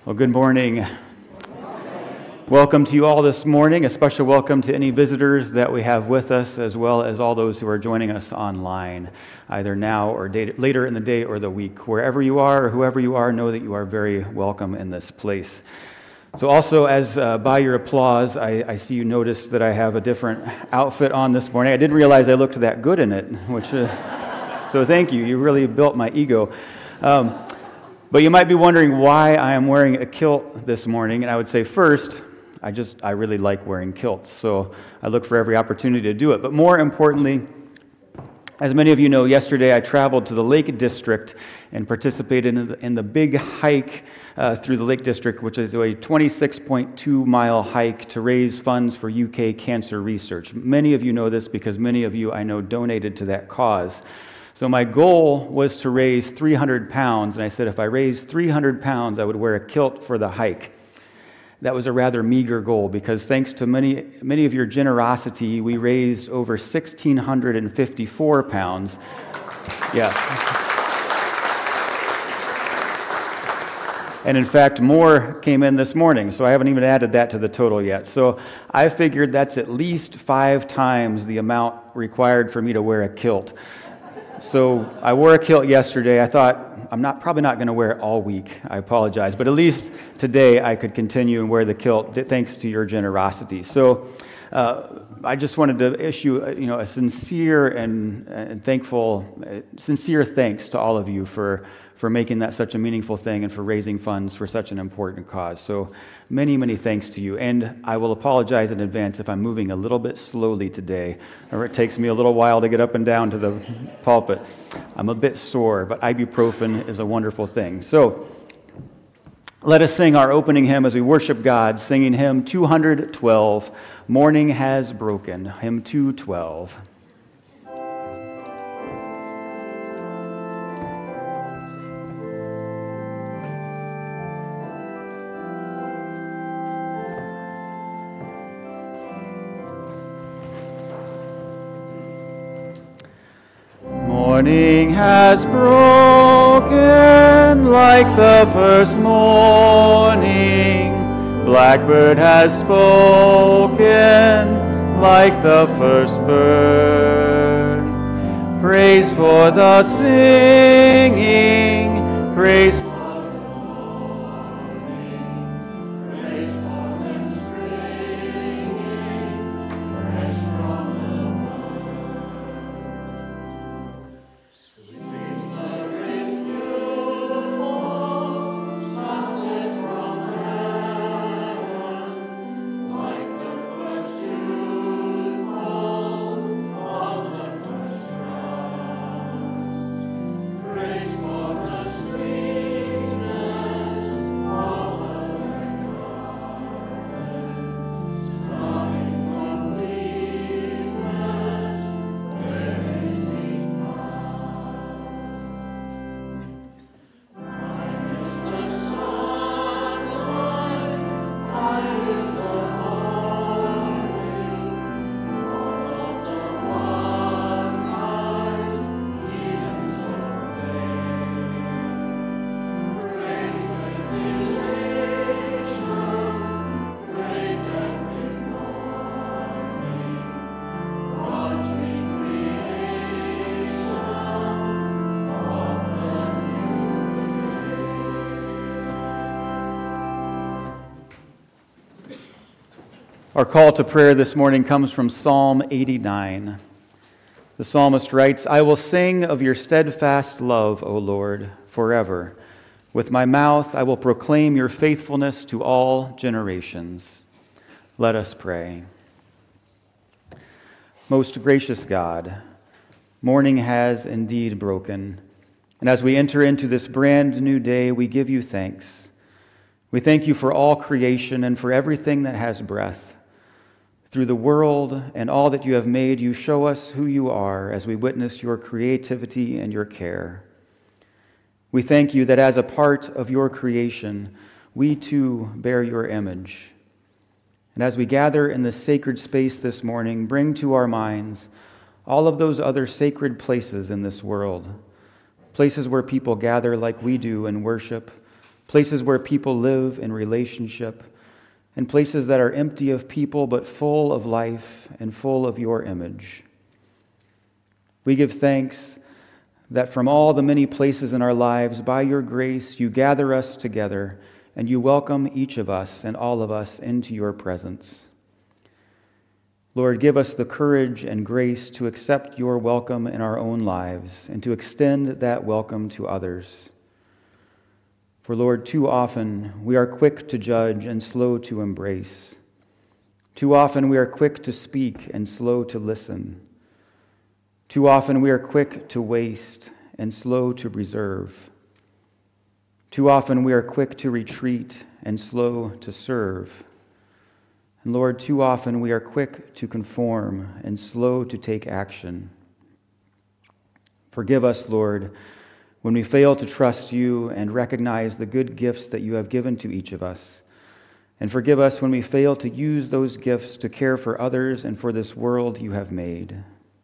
Well, good morning. Welcome to you all this morning. A special welcome to any visitors that we have with us, as well as all those who are joining us online, either now or later in the day or the week. Wherever you are or whoever you are, know that you are very welcome in this place. So also, as by your applause, I see you noticed that I have a different outfit on this morning. I didn't realize I looked that good in it, so thank you. You really built my ego. But you might be wondering why I am wearing a kilt this morning, and I would say first, I really like wearing kilts, so I look for every opportunity to do it. But more importantly, as many of you know, yesterday I traveled to the Lake District and participated in the big hike through the Lake District, which is a 26.2-mile hike to raise funds for UK cancer research. Many of you know this because many of you, I know, donated to that cause. So my goal was to raise 300 pounds, and I said if I raised 300 pounds, I would wear a kilt for the hike. That was a rather meager goal because thanks to many of your generosity, we raised over 1,654 pounds. Yes. And in fact, more came in this morning, so I haven't even added that to the total yet. So I figured that's at least 5 times the amount required for me to wear a kilt. So I wore a kilt yesterday. I thought, I'm probably not going to wear it all week. I apologize. But at least today I could continue and wear the kilt thanks to your generosity. So I just wanted to issue a sincere and sincere thanks to all of you for making that such a meaningful thing and for raising funds for such an important cause. So many, many thanks to you. And I will apologize in advance if I'm moving a little bit slowly today, or it takes me a little while to get up and down to the pulpit. I'm a bit sore, but ibuprofen is a wonderful thing. So let us sing our opening hymn as we worship God, singing hymn 212, Morning Has Broken, hymn 212. Morning has broken like the first morning. Blackbird has spoken like the first bird. Praise for the singing, praise for Our call to prayer this morning comes from Psalm 89. The psalmist writes, I will sing of your steadfast love, O Lord, forever. With my mouth I will proclaim your faithfulness to all generations. Let us pray. Most gracious God, morning has indeed broken, and as we enter into this brand new day, we give you thanks. We thank you for all creation and for everything that has breath. Through the world and all that you have made, you show us who you are as we witness your creativity and your care. We thank you that as a part of your creation, we too bear your image. And as we gather in this sacred space this morning, bring to our minds all of those other sacred places in this world, places where people gather like we do and worship, places where people live in relationship, and places that are empty of people but full of life and full of your image. We give thanks that from all the many places in our lives, by your grace, you gather us together and you welcome each of us and all of us into your presence. Lord, give us the courage and grace to accept your welcome in our own lives and to extend that welcome to others. For Lord, too often we are quick to judge and slow to embrace. Too often we are quick to speak and slow to listen. Too often we are quick to waste and slow to reserve. Too often we are quick to retreat and slow to serve. And Lord, too often we are quick to conform and slow to take action. Forgive us, Lord, when we fail to trust you and recognize the good gifts that you have given to each of us. And forgive us when we fail to use those gifts to care for others and for this world you have made.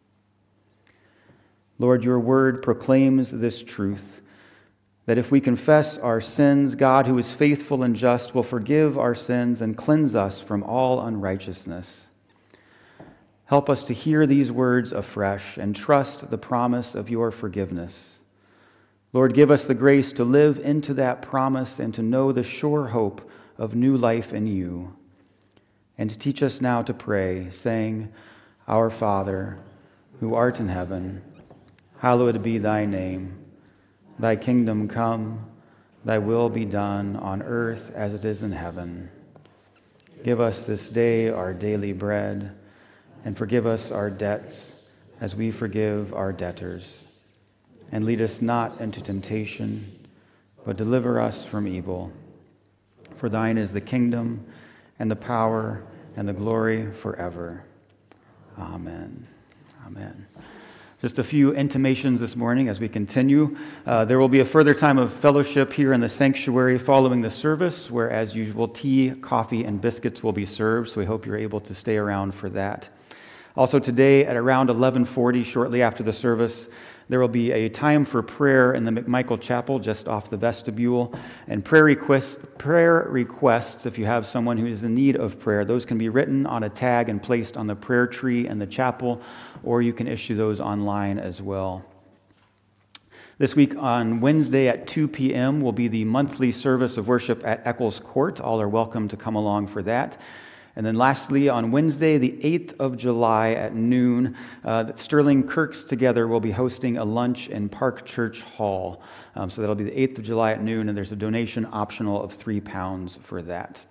Lord, your word proclaims this truth, that if we confess our sins, God, who is faithful and just, will forgive our sins and cleanse us from all unrighteousness. Help us to hear these words afresh and trust the promise of your forgiveness. Lord, give us the grace to live into that promise and to know the sure hope of new life in you. And to teach us now to pray, saying, Our Father, who art in heaven, hallowed be thy name. Thy kingdom come, thy will be done on earth as it is in heaven. Give us this day our daily bread, and forgive us our debts as we forgive our debtors. And lead us not into temptation, but deliver us from evil. For thine is the kingdom, and the power, and the glory forever. Amen. Amen. Just a few intimations this morning as we continue. There will be a further time of fellowship here in the sanctuary following the service, where, as usual, tea, coffee, and biscuits will be served, so we hope you're able to stay around for that. Also today at around 11:40, shortly after the service, there will be a time for prayer in the McMichael Chapel just off the vestibule. And prayer requests, if you have someone who is in need of prayer, those can be written on a tag and placed on the prayer tree in the chapel, or you can issue those online as well. This week on Wednesday at 2 p.m. will be the monthly service of worship at Eccles Court. All are welcome to come along for that. And then lastly, on Wednesday, the 8th of July at noon, Sterling Kirks Together will be hosting a lunch in Park Church Hall. So that'll be the 8th of July at noon, and there's a donation optional of £3 for that.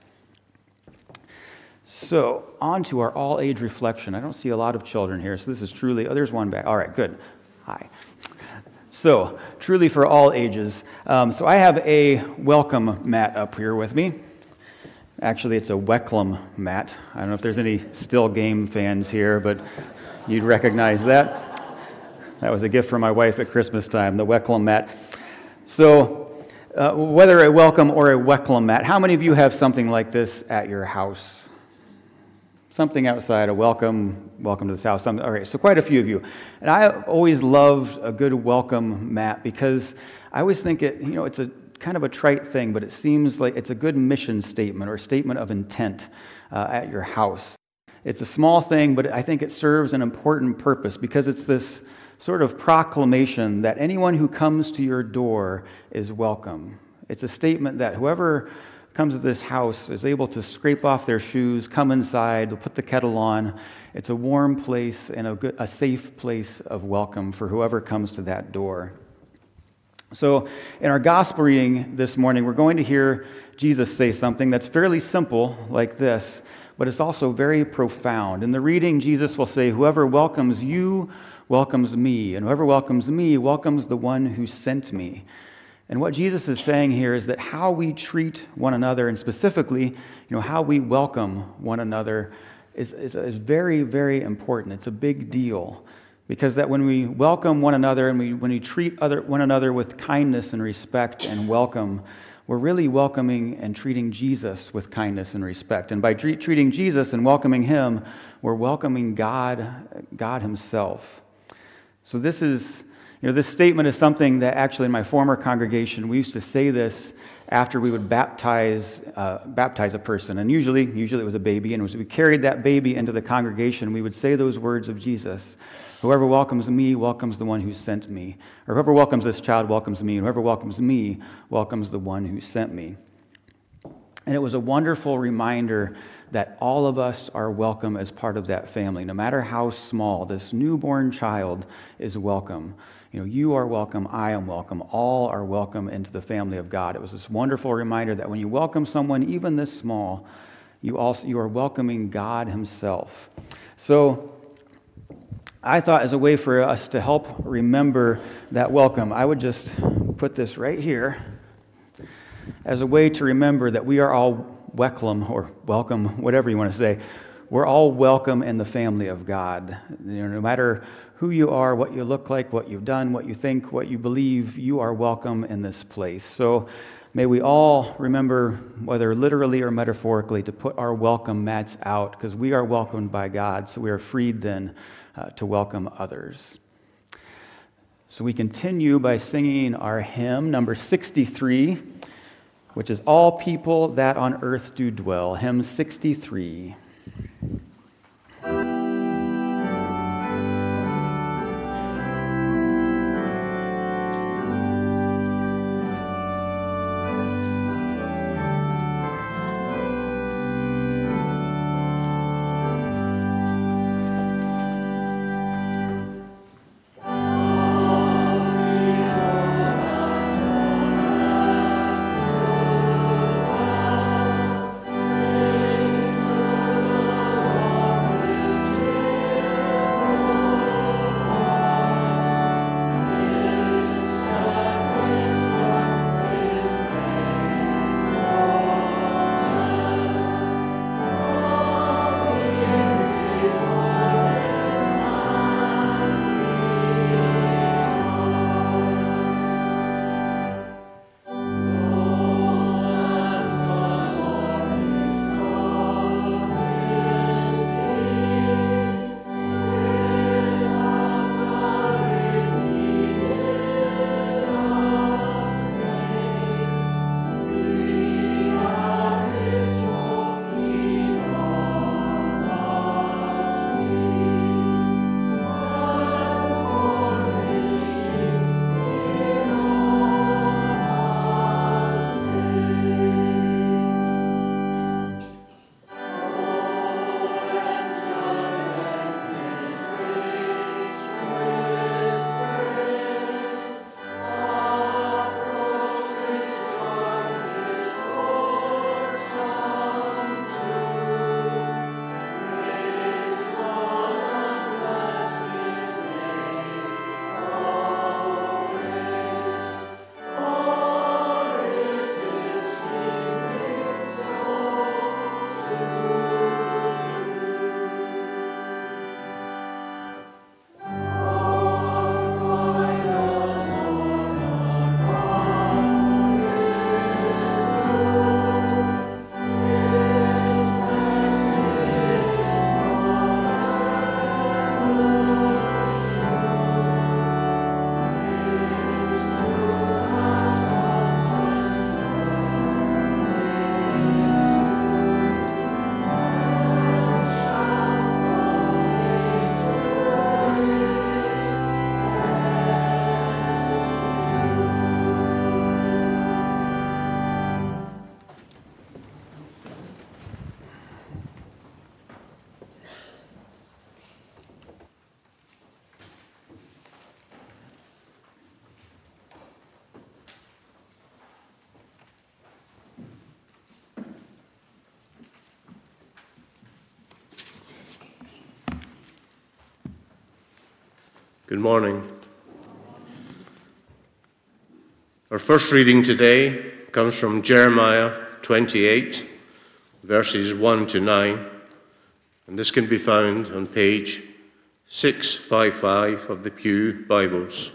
So on to our all-age reflection. I don't see a lot of children here, so this is truly... Oh, there's one back. All right, good. Hi. So, truly for all ages. So I have a welcome mat up here with me. Actually, it's a Wecklum mat. I don't know if there's any still game fans here, but you'd recognize that. That was a gift from my wife at Christmas time, the Wecklum mat. So, whether a welcome or a Wecklum mat, how many of you have something like this at your house? Something outside, a welcome to this house. All right, so quite a few of you. And I always loved a good welcome mat because I always think it's a kind of a trite thing, but it seems like it's a good mission statement or statement of intent at your house. It's a small thing, but I think it serves an important purpose because it's this sort of proclamation that anyone who comes to your door is welcome. It's a statement that whoever comes to this house is able to scrape off their shoes, come inside, put the kettle on. It's a warm place and a safe place of welcome for whoever comes to that door. So in our gospel reading this morning, we're going to hear Jesus say something that's fairly simple like this, but it's also very profound. In the reading, Jesus will say, "Whoever welcomes you welcomes me, and whoever welcomes me welcomes the one who sent me." And what Jesus is saying here is that how we treat one another, and specifically, how we welcome one another is very, very important. It's a big deal. Because that when we welcome one another and when we treat one another with kindness and respect and welcome, we're really welcoming and treating Jesus with kindness and respect. And by treating Jesus and welcoming him, we're welcoming God himself. So this is, this statement is something that actually in my former congregation, we used to say this after we would baptize a person, and usually it was a baby, and as we carried that baby into the congregation, we would say those words of Jesus: "Whoever welcomes me welcomes the one who sent me," or "Whoever welcomes this child welcomes me, and whoever welcomes me welcomes the one who sent me." And it was a wonderful reminder that all of us are welcome as part of that family. No matter how small, this newborn child is welcome. You are welcome, I am welcome, all are welcome into the family of God. It was this wonderful reminder that when you welcome someone, even this small, you are welcoming God himself. So I thought, as a way for us to help remember that welcome, I would just put this right here as a way to remember that we are all welcome, whatever you want to say. We're all welcome in the family of God. No matter who you are, what you look like, what you've done, what you think, what you believe, you are welcome in this place. So may we all remember, whether literally or metaphorically, to put our welcome mats out, because we are welcomed by God, so we are freed then to welcome others. So we continue by singing our hymn, number 63, which is "All People That on Earth Do Dwell," hymn 63. Good morning. Our first reading today comes from Jeremiah 28, verses 1 to 9, and this can be found on page 655 of the Pew Bibles.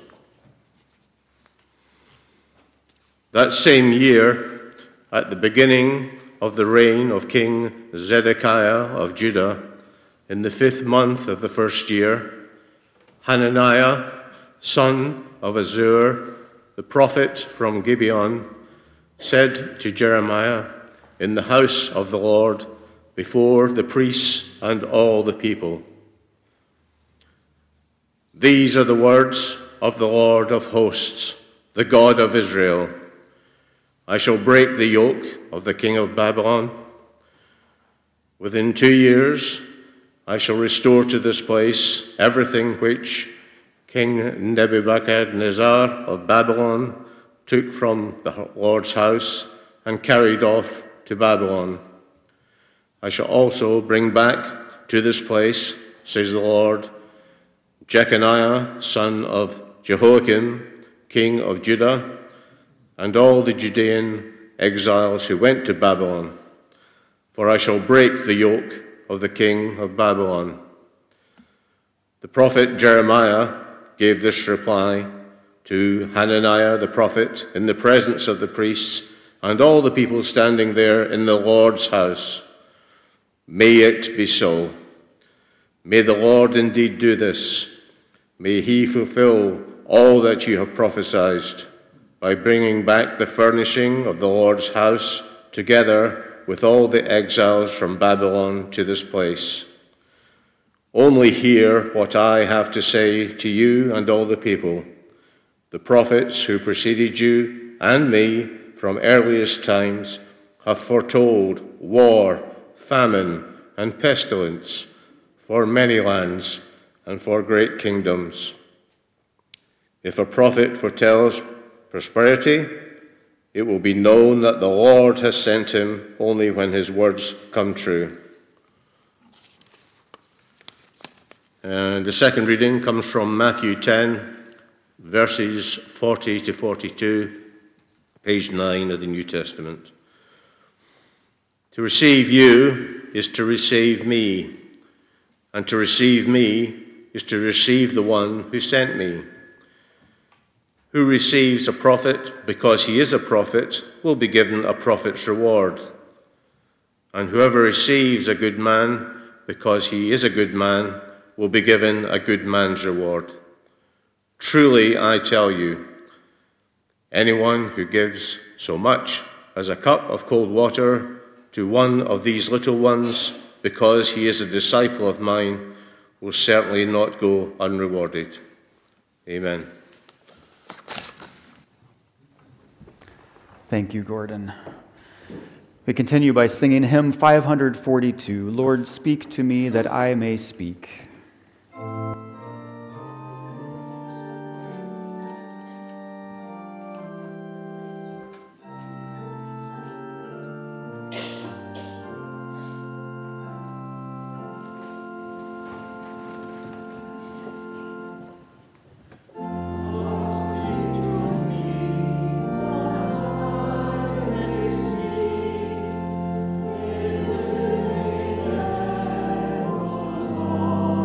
That same year, at the beginning of the reign of King Zedekiah of Judah, in the 5th month of the first year, Hananiah, son of Azur, the prophet from Gibeon, said to Jeremiah in the house of the Lord before the priests and all the people, "These are the words of the Lord of hosts, the God of Israel. I shall break the yoke of the king of Babylon. Within 2 years I shall restore to this place everything which King Nebuchadnezzar of Babylon took from the Lord's house and carried off to Babylon. I shall also bring back to this place, says the Lord, Jeconiah, son of Jehoiakim, king of Judah, and all the Judean exiles who went to Babylon, for I shall break the yoke of the king of Babylon." The prophet Jeremiah gave this reply to Hananiah the prophet in the presence of the priests and all the people standing there in the Lord's house. "May it be so. May the Lord indeed do this. May he fulfill all that you have prophesied by bringing back the furnishing of the Lord's house together with all the exiles from Babylon to this place. Only hear what I have to say to you and all the people. The prophets who preceded you and me from earliest times have foretold war, famine, and pestilence for many lands and for great kingdoms. If a prophet foretells prosperity, it will be known that the Lord has sent him only when his words come true." And the second reading comes from Matthew 10, verses 40 to 42, page 9 of the New Testament. "To receive you is to receive me, and to receive me is to receive the one who sent me. Who receives a prophet because he is a prophet will be given a prophet's reward. And whoever receives a good man because he is a good man will be given a good man's reward. Truly, I tell you, anyone who gives so much as a cup of cold water to one of these little ones because he is a disciple of mine will certainly not go unrewarded." Amen. Thank you, Gordon. We continue by singing hymn 542, "Lord, speak to me that I may speak." Amen.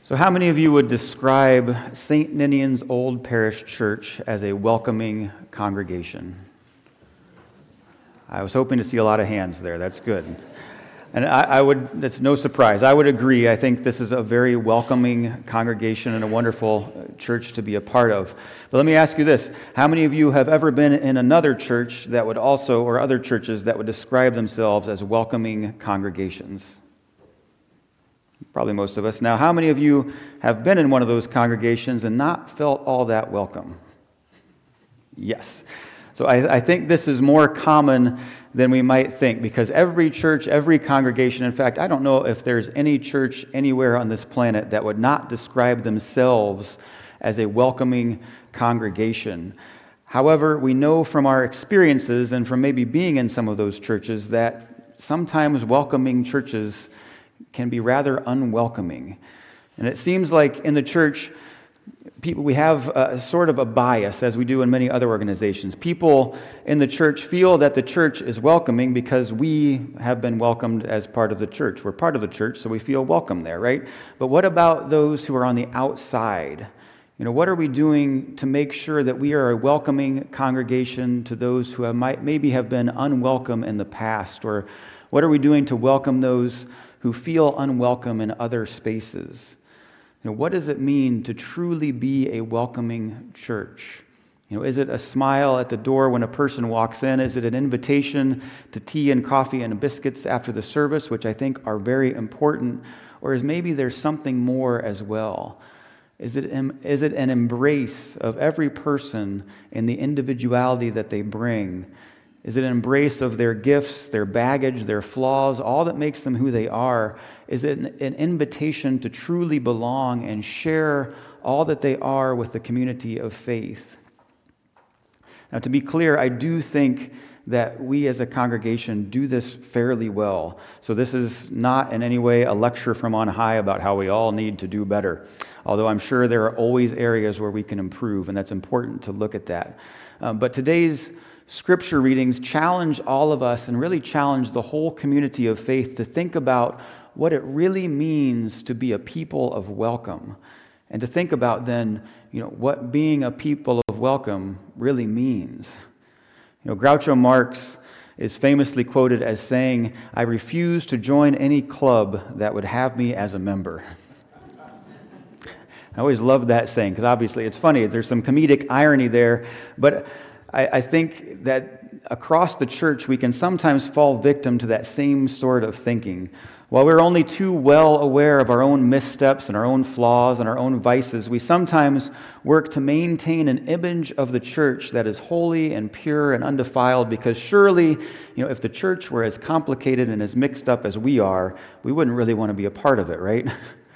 So how many of you would describe St. Ninian's Old Parish Church as a welcoming congregation? I was hoping to see a lot of hands there. That's good. And I would, that's no surprise. I would agree. I think this is a very welcoming congregation and a wonderful church to be a part of. But let me ask you this. How many of you have ever been in another church that would also, or other churches that would describe themselves as welcoming congregations? Probably most of us. Now, how many of you have been in one of those congregations and not felt all that welcome? Yes. So I think this is more common than we might think, because every church, every congregation, in fact, I don't know if there's any church anywhere on this planet that would not describe themselves as a welcoming congregation. However, we know from our experiences and from maybe being in some of those churches that sometimes welcoming churches can be rather unwelcoming. And it seems like in the church, we have sort of a bias, as we do in many other organizations. People in the church feel that the church is welcoming because we have been welcomed as part of the church. We're part of the church, so we feel welcome there, right? But what about those who are on the outside? What are we doing to make sure that we are a welcoming congregation to those who maybe have been unwelcome in the past? Or what are we doing to welcome those who feel unwelcome in other spaces? What does it mean to truly be a welcoming church? Is it a smile at the door when a person walks in? Is it an invitation to tea and coffee and biscuits after the service, which I think are very important? Or is maybe there's something more as well? Is it an embrace of every person in the individuality that they bring? Is it an embrace of their gifts, their baggage, their flaws, all that makes them who they are? Is it an invitation to truly belong and share all that they are with the community of faith? Now, to be clear, I do think that we as a congregation do this fairly well. So this is not in any way a lecture from on high about how we all need to do better, although I'm sure there are always areas where we can improve, and that's important to look at that. But today's Scripture readings challenge all of us and really challenge the whole community of faith to think about what it really means to be a people of welcome, and to think about then, what being a people of welcome really means. Groucho Marx is famously quoted as saying, "I refuse to join any club that would have me as a member." I always loved that saying because obviously it's funny. There's some comedic irony there, but I think that across the church we can sometimes fall victim to that same sort of thinking. While we're only too well aware of our own missteps and our own flaws and our own vices, we sometimes work to maintain an image of the church that is holy and pure and undefiled, because surely, if the church were as complicated and as mixed up as we are, we wouldn't really want to be a part of it, right?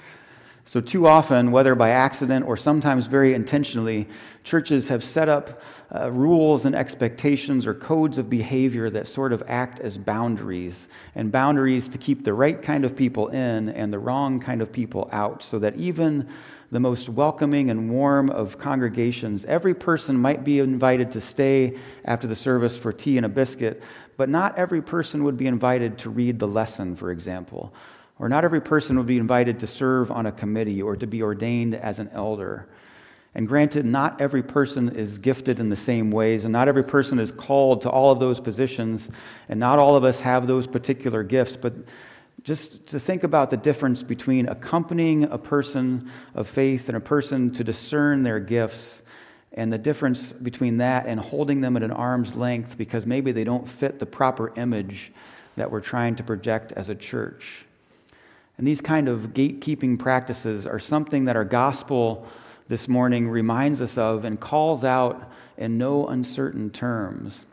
So too often, whether by accident or sometimes very intentionally, churches have set up rules and expectations or codes of behavior that sort of act as boundaries, and boundaries to keep the right kind of people in and the wrong kind of people out, so that even the most welcoming and warm of congregations, every person might be invited to stay after the service for tea and a biscuit, but not every person would be invited to read the lesson, for example. Or not every person would be invited to serve on a committee or to be ordained as an elder. And granted, not every person is gifted in the same ways, and not every person is called to all of those positions, and not all of us have those particular gifts, but just to think about the difference between accompanying a person of faith and a person to discern their gifts, and the difference between that and holding them at an arm's length because maybe they don't fit the proper image that we're trying to project as a church. And these kind of gatekeeping practices are something that our gospel this morning reminds us of and calls out in no uncertain terms.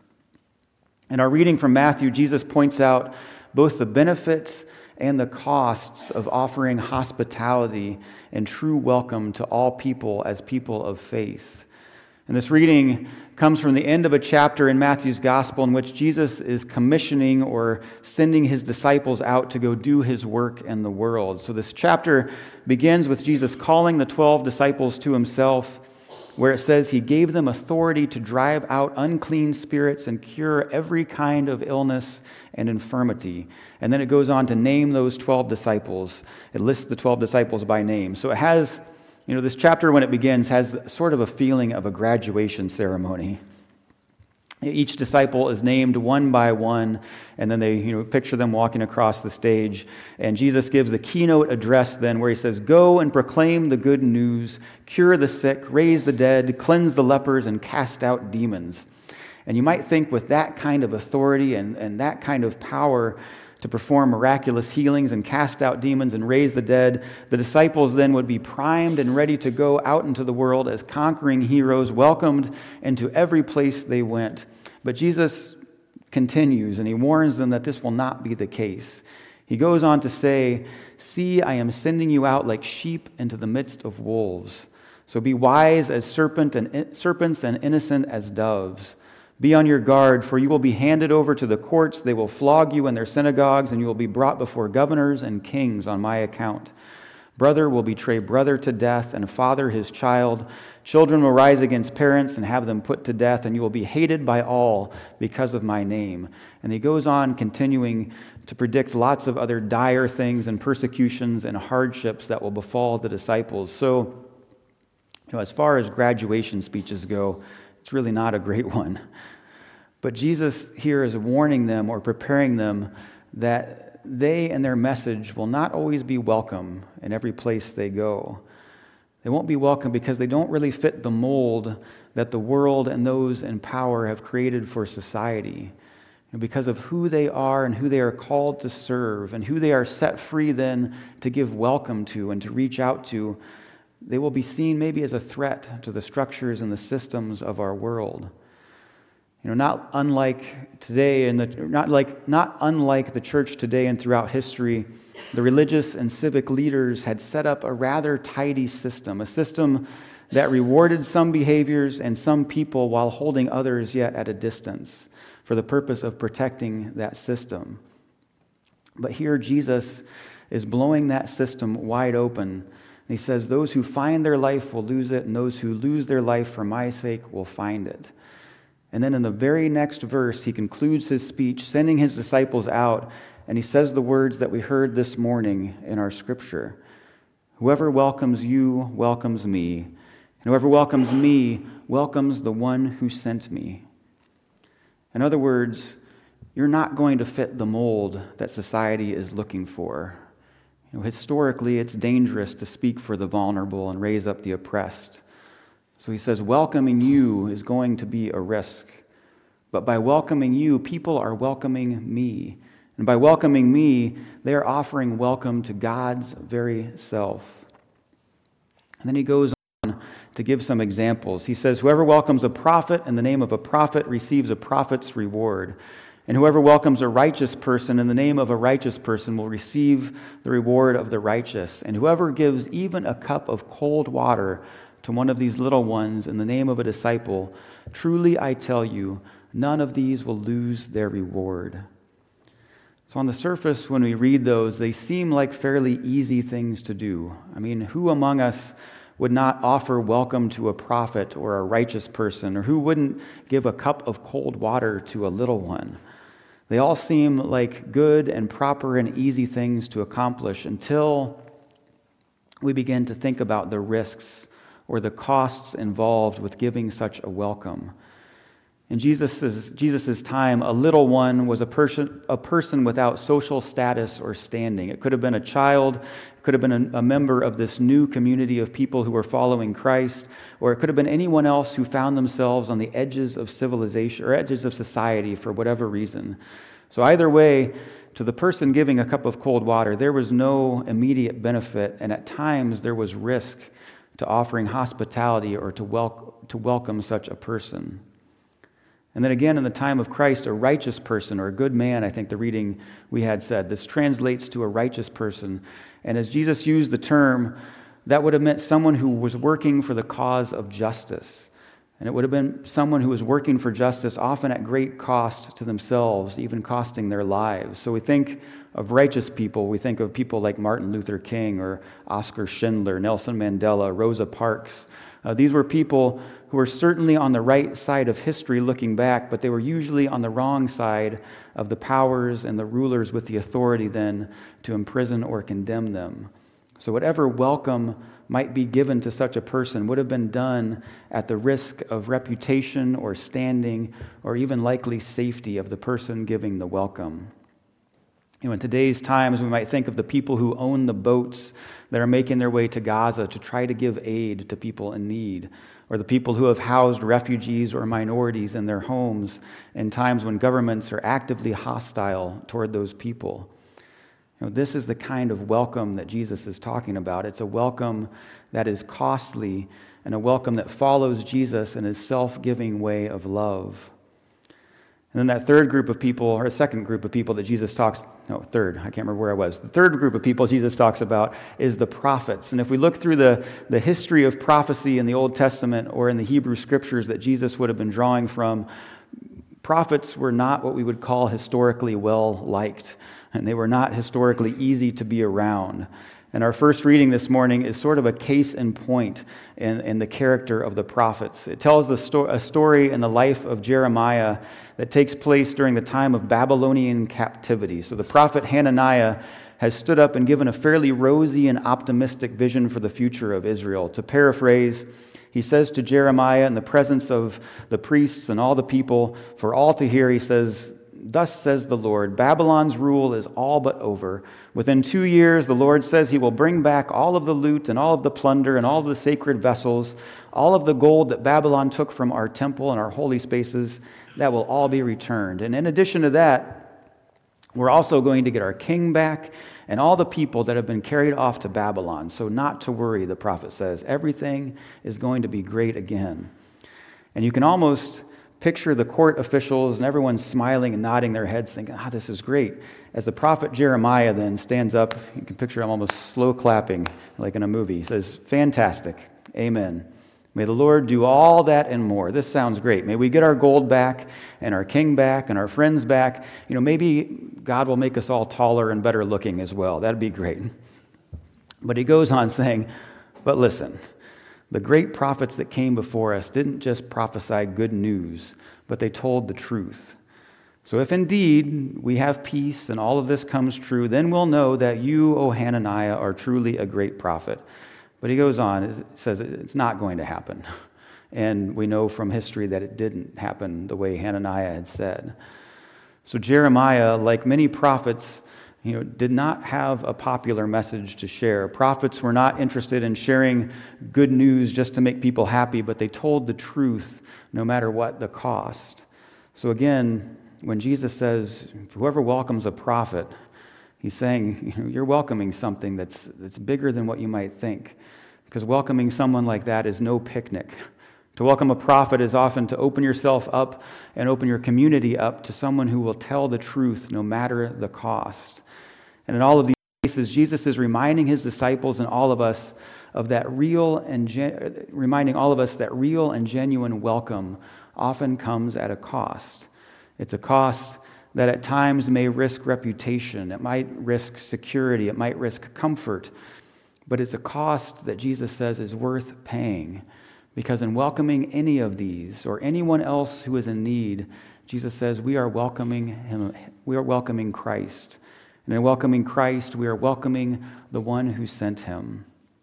In our reading from Matthew, Jesus points out both the benefits and the costs of offering hospitality and true welcome to all people as people of faith. And this reading comes from the end of a chapter in Matthew's gospel in which Jesus is commissioning or sending his disciples out to go do his work in the world. So this chapter begins with Jesus calling the 12 disciples to himself, where it says he gave them authority to drive out unclean spirits and cure every kind of illness and infirmity. And then it goes on to name those 12 disciples. It lists the 12 disciples by name. So it has, this chapter when it begins has sort of a feeling of a graduation ceremony. Each disciple is named one by one, and then they picture them walking across the stage. And Jesus gives the keynote address then where he says, "Go and proclaim the good news, cure the sick, raise the dead, cleanse the lepers, and cast out demons." And you might think with that kind of authority and that kind of power to perform miraculous healings and cast out demons and raise the dead, the disciples then would be primed and ready to go out into the world as conquering heroes, welcomed into every place they went. But Jesus continues, and he warns them that this will not be the case. He goes on to say, "See, I am sending you out like sheep into the midst of wolves. So be wise as serpents and innocent as doves. Be on your guard, for you will be handed over to the courts. They will flog you in their synagogues, and you will be brought before governors and kings on my account. Brother will betray brother to death, and father his child. Children will rise against parents and have them put to death, and you will be hated by all because of my name." And he goes on continuing to predict lots of other dire things and persecutions and hardships that will befall the disciples. So, as far as graduation speeches go, it's really not a great one. But Jesus here is warning them or preparing them that they and their message will not always be welcome in every place they go. They won't be welcome because they don't really fit the mold that the world and those in power have created for society. Because of who they are and who they are called to serve and who they are set free then to give welcome to and to reach out to, they will be seen maybe as a threat to the structures and the systems of our world. Not unlike today, not unlike the church today and throughout history, the religious and civic leaders had set up a rather tidy system, a system that rewarded some behaviors and some people while holding others yet at a distance for the purpose of protecting that system. But here Jesus is blowing that system wide open. He says, "Those who find their life will lose it, and those who lose their life for my sake will find it." And then in the very next verse, he concludes his speech, sending his disciples out, and he says the words that we heard this morning in our scripture. "Whoever welcomes you welcomes me, and whoever welcomes me welcomes the one who sent me." In other words, you're not going to fit the mold that society is looking for. Historically, it's dangerous to speak for the vulnerable and raise up the oppressed. So he says, welcoming you is going to be a risk. But by welcoming you, people are welcoming me. And by welcoming me, they are offering welcome to God's very self. And then he goes on to give some examples. He says, "Whoever welcomes a prophet in the name of a prophet receives a prophet's reward. And whoever welcomes a righteous person in the name of a righteous person will receive the reward of the righteous. And whoever gives even a cup of cold water to one of these little ones in the name of a disciple, truly I tell you, none of these will lose their reward." So on the surface, when we read those, they seem like fairly easy things to do. Who among us would not offer welcome to a prophet or a righteous person, or who wouldn't give a cup of cold water to a little one? They all seem like good and proper and easy things to accomplish until we begin to think about the risks or the costs involved with giving such a welcome. In Jesus' time, a little one was a person without social status or standing. It could have been a child, it could have been a member of this new community of people who were following Christ, or it could have been anyone else who found themselves on the edges of civilization or edges of society for whatever reason. So either way, to the person giving a cup of cold water, there was no immediate benefit, and at times there was risk to offering hospitality or to welcome such a person. And then again, in the time of Christ, a righteous person or a good man, I think the reading we had said, this translates to a righteous person. And as Jesus used the term, that would have meant someone who was working for the cause of justice. And it would have been someone who was working for justice, often at great cost to themselves, even costing their lives. So we think of righteous people. We think of people like Martin Luther King or Oscar Schindler, Nelson Mandela, Rosa Parks. These were people who were certainly on the right side of history looking back, but they were usually on the wrong side of the powers and the rulers with the authority then to imprison or condemn them. So whatever welcome might be given to such a person would have been done at the risk of reputation or standing or even likely safety of the person giving the welcome. In today's times, we might think of the people who own the boats that are making their way to Gaza to try to give aid to people in need, or the people who have housed refugees or minorities in their homes in times when governments are actively hostile toward those people. This is the kind of welcome that Jesus is talking about. It's a welcome that is costly and a welcome that follows Jesus in his self-giving way of love. And then that third group of people, or second group of people that Jesus talks, third, I can't remember where I was. The third group of people Jesus talks about is the prophets. And if we look through the history of prophecy in the Old Testament or in the Hebrew scriptures that Jesus would have been drawing from, prophets were not what we would call historically well-liked. And they were not historically easy to be around. And our first reading this morning is sort of a case in point in the character of the prophets. It tells a story in the life of Jeremiah that takes place during the time of Babylonian captivity. So the prophet Hananiah has stood up and given a fairly rosy and optimistic vision for the future of Israel. To paraphrase, he says to Jeremiah in the presence of the priests and all the people, for all to hear, he says, "Thus says the Lord, Babylon's rule is all but over. Within 2 years, the Lord says he will bring back all of the loot and all of the plunder and all of the sacred vessels, all of the gold that Babylon took from our temple and our holy spaces, that will all be returned. And in addition to that, we're also going to get our king back and all the people that have been carried off to Babylon. So not to worry," the prophet says. "Everything is going to be great again." And you can almost picture the court officials and everyone smiling and nodding their heads thinking, this is great. As the prophet Jeremiah then stands up, you can picture him almost slow clapping like in a movie. He says, "Fantastic. Amen. May the Lord do all that and more. This sounds great. May we get our gold back and our king back and our friends back. Maybe God will make us all taller and better looking as well. That'd be great." But he goes on saying, "But listen, the great prophets that came before us didn't just prophesy good news, but they told the truth. So if indeed we have peace and all of this comes true, then we'll know that you, O Hananiah, are truly a great prophet." But he goes on, it says it's not going to happen. And we know from history that it didn't happen the way Hananiah had said. So Jeremiah, like many prophets, did not have a popular message to share. Prophets were not interested in sharing good news just to make people happy, but they told the truth no matter what the cost. So again, when Jesus says, whoever welcomes a prophet, he's saying, you're welcoming something that's bigger than what you might think. Because welcoming someone like that is no picnic. To welcome a prophet is often to open yourself up and open your community up to someone who will tell the truth no matter the cost. And in all of these cases, Jesus is reminding his disciples and all of us of that reminding all of us that real and genuine welcome often comes at a cost. It's a cost that at times may risk reputation, it might risk security, it might risk comfort, but it's a cost that Jesus says is worth paying. Because in welcoming any of these or anyone else who is in need, Jesus says we are welcoming him. We are welcoming Christ. And in welcoming Christ, we are welcoming the one who sent him.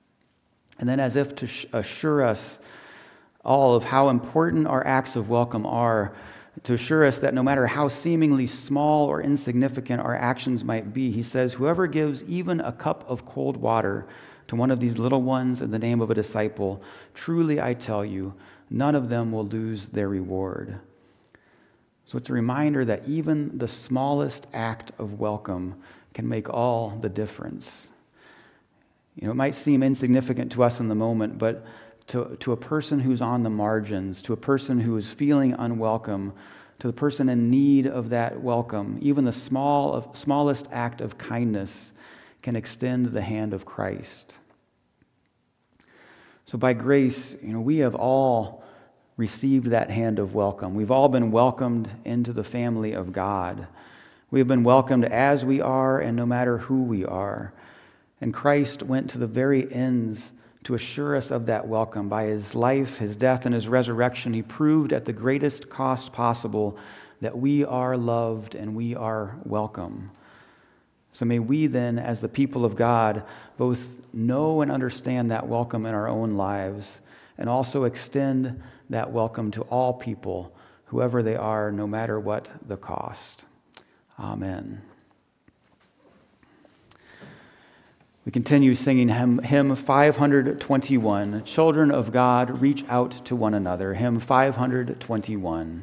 And then as if to assure us all of how important our acts of welcome are, to assure us that no matter how seemingly small or insignificant our actions might be, he says, whoever gives even a cup of cold water to one of these little ones in the name of a disciple, truly I tell you, none of them will lose their reward. So it's a reminder that even the smallest act of welcome can make all the difference. It might seem insignificant to us in the moment, but to a person who's on the margins, to a person who is feeling unwelcome, to the person in need of that welcome, even the smallest act of kindness can extend the hand of Christ. So by grace, we have all received that hand of welcome. We've all been welcomed into the family of God. We've been welcomed as we are and no matter who we are. And Christ went to the very ends to assure us of that welcome. By his life, his death, and his resurrection, he proved at the greatest cost possible that we are loved and we are welcome. So may we then, as the people of God, both know and understand that welcome in our own lives and also extend that welcome to all people, whoever they are, no matter what the cost. Amen. We continue singing hymn 521, Children of God, Reach Out to One Another, hymn 521.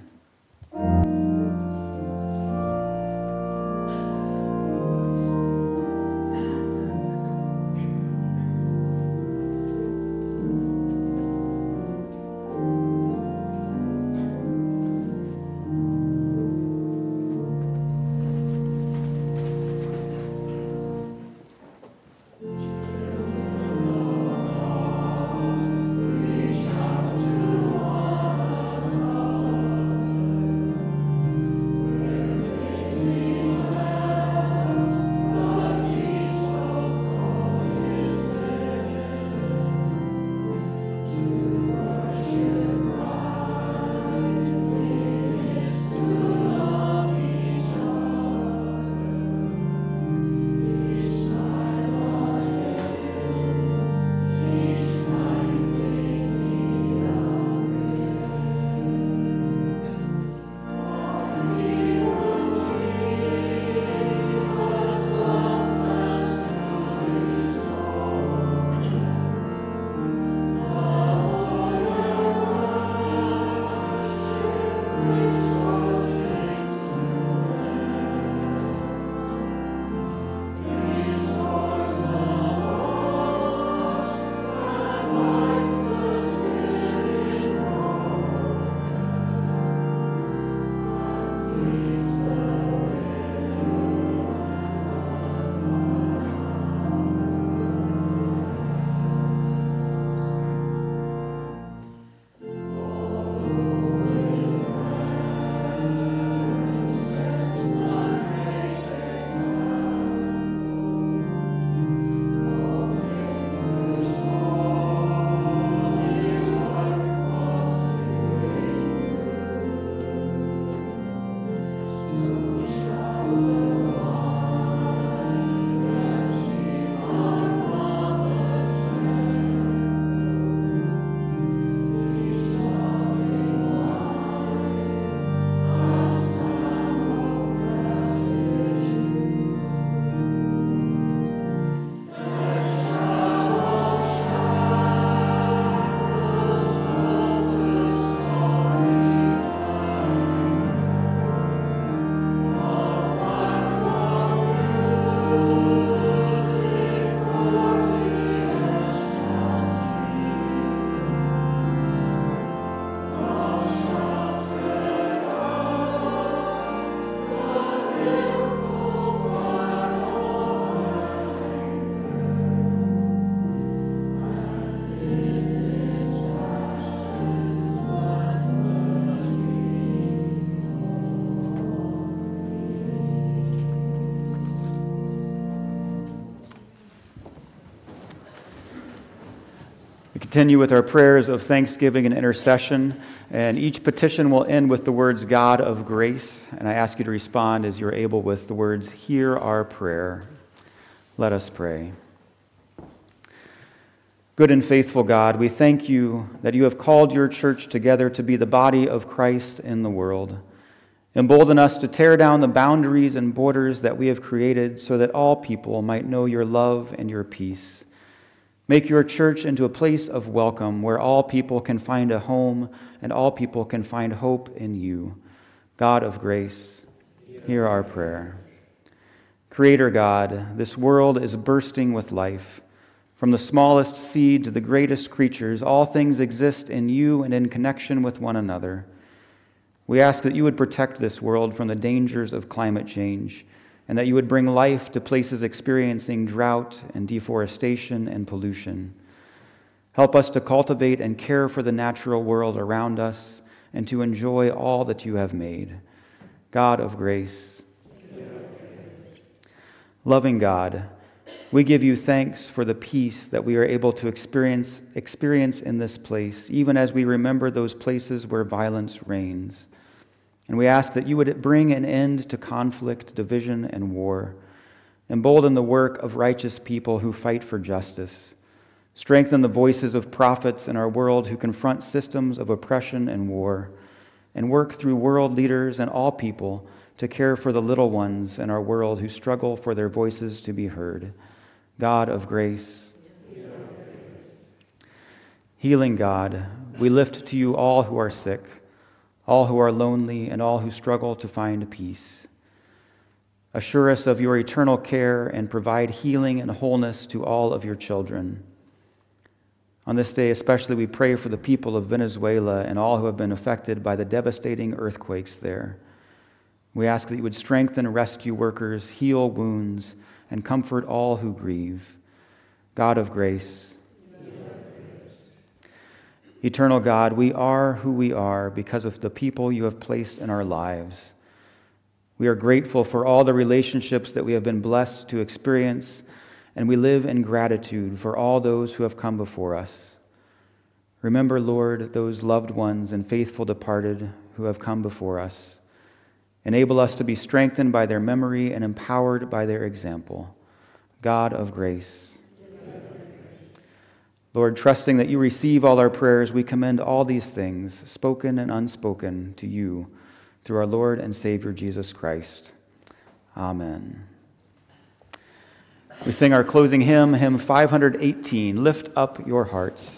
Continue with our prayers of thanksgiving and intercession, and each petition will end with the words, God of grace, and I ask you to respond as you're able with the words, hear our prayer. Let us pray. Good and faithful God, we thank you that you have called your church together to be the body of Christ in the world. Embolden us to tear down the boundaries and borders that we have created so that all people might know your love and your peace. Make your church into a place of welcome where all people can find a home and all people can find hope in you. God of grace, hear our prayer. Creator God, this world is bursting with life. From the smallest seed to the greatest creatures, all things exist in you and in connection with one another. We ask that you would protect this world from the dangers of climate change, and that you would bring life to places experiencing drought and deforestation and pollution. Help us to cultivate and care for the natural world around us and to enjoy all that you have made. God of grace. Loving God, we give you thanks for the peace that we are able to experience in this place, even as we remember those places where violence reigns. And we ask that you would bring an end to conflict, division, and war. Embolden the work of righteous people who fight for justice. Strengthen the voices of prophets in our world who confront systems of oppression and war. And work through world leaders and all people to care for the little ones in our world who struggle for their voices to be heard. God of grace. Healing God, we lift to you all who are sick, all who are lonely, and all who struggle to find peace. Assure us of your eternal care and provide healing and wholeness to all of your children. On this day especially, we pray for the people of Venezuela and all who have been affected by the devastating earthquakes there. We ask that you would strengthen rescue workers, heal wounds, and comfort all who grieve. God of grace. Eternal God, we are who we are because of the people you have placed in our lives. We are grateful for all the relationships that we have been blessed to experience, and we live in gratitude for all those who have come before us. Remember, Lord, those loved ones and faithful departed who have come before us. Enable us to be strengthened by their memory and empowered by their example. God of grace. Lord, trusting that you receive all our prayers, we commend all these things, spoken and unspoken, to you through our Lord and Savior Jesus Christ. Amen. We sing our closing hymn, hymn 518, Lift Up Your Hearts.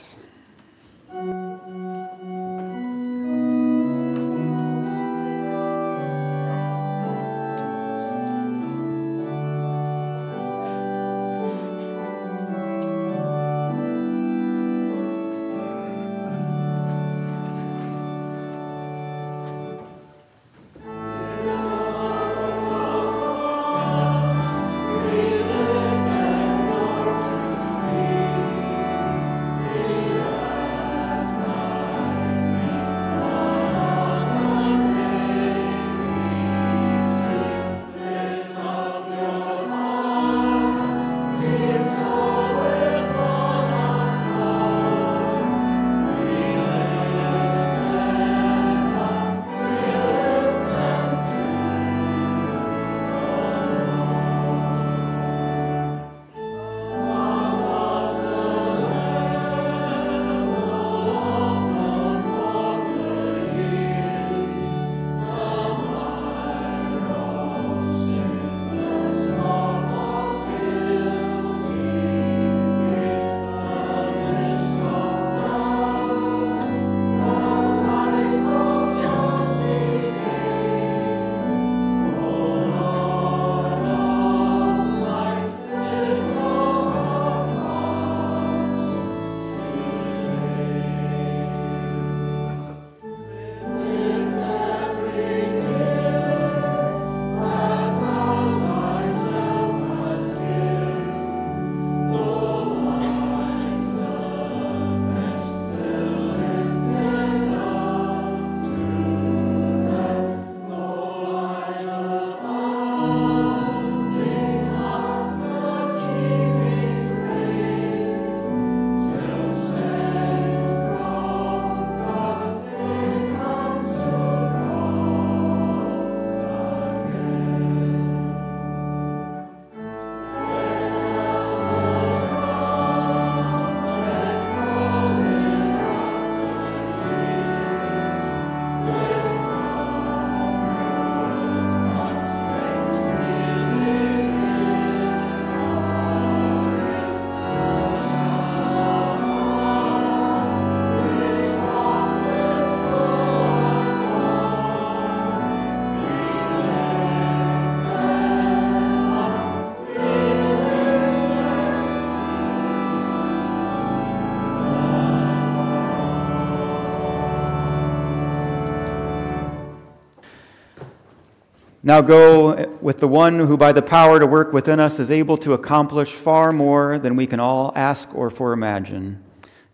Now go with the one who by the power to work within us is able to accomplish far more than we can all ask or imagine.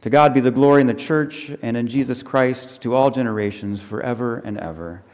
To God be the glory in the church and in Jesus Christ to all generations forever and ever.